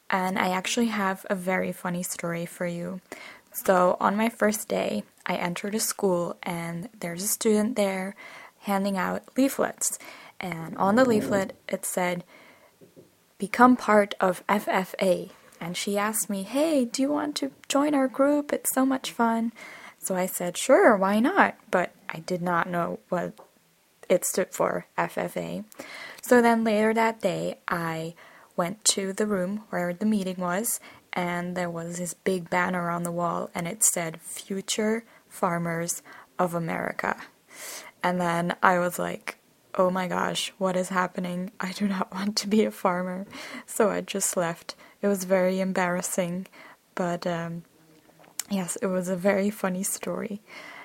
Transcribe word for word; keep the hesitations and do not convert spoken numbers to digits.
and I actually have a very funny story for you. So, on my first day, I entered a school, and there's a student there handing out leaflets. And on the leaflet, it said, "Become part of F F A." And she asked me, "Hey, do you want to join our group? It's so much fun." So I said, "Sure, why not?" But I did not know what it stood for, F F A. So then later that day, I went to the room where the meeting was, and there was this big banner on the wall, and it said, "Future Farmers of America." And then I was like, oh my gosh, what is happening? I do not want to be a farmer. So I just left. It was very embarrassing, but um, yes, it was a very funny story.